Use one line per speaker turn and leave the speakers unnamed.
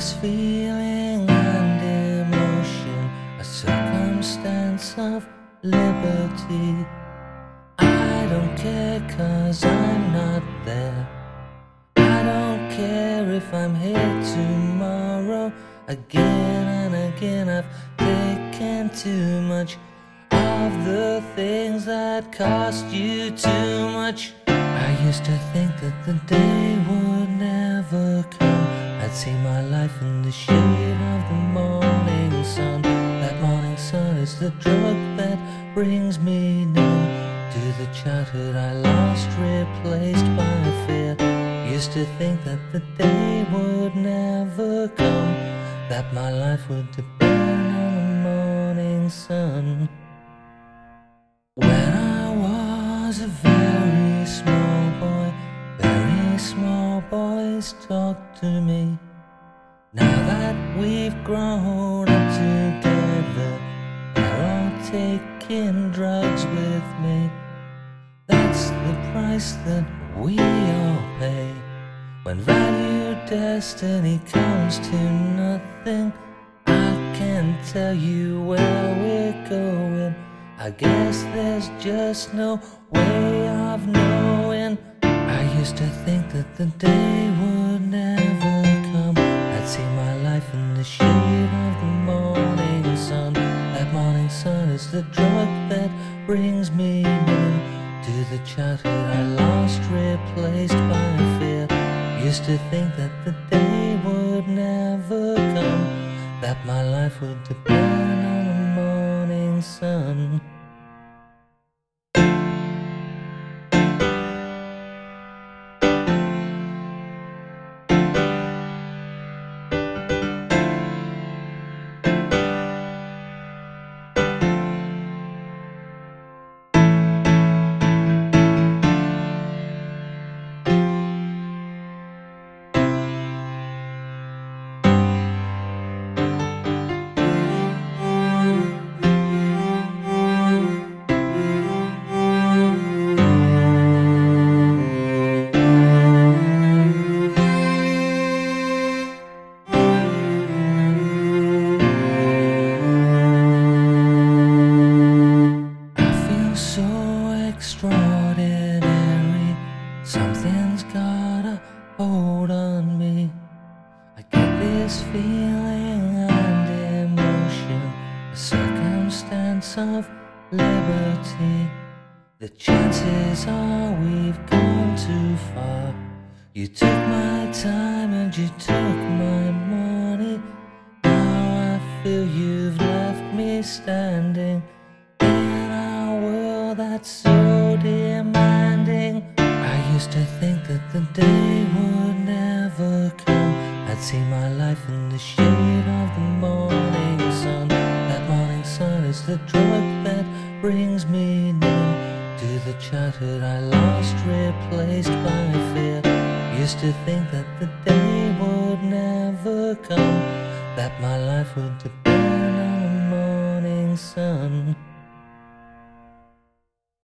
this feeling and emotion, a circumstance of liberty. I don't care 'cause I'm not there. I don't care if I'm here tomorrow. Again and again I've taken too much of the things that cost you too much. I used to think that the day would never come. I'd see my life in the shade of the morning sun. That morning sun is the drug that brings me numb to the childhood I lost, replaced by fear. Used to think that the day would never come, that my life would depend on the morning sun. When I was a very small boy, very small boys talked to me. Now that we've grown up together, they're all taking drugs with me. That's the price that we all pay when value destiny comes to nothing. I can't tell you where we're going. I guess there's just no way of knowing. I used to think that the day would never come. I'd see my life in the shade of the morning sun. That morning sun is the drug that brings me near to the childhood I lost, replaced by fear. Used to think that the day would never come, that my life would depend on the morning sun. Extraordinary, something's got a hold on me. I get this feeling and emotion, a circumstance of liberty. The chances are we've gone too far. You took my time and you took my money. Now I feel you've left me standing in a world that's so demanding. I used to think that the day would never come. I'd see my life in the shade of the morning sun. That morning sun is the drug that brings me near to the childhood I lost, replaced by fear. Used to think that the day would never come, that my life would depend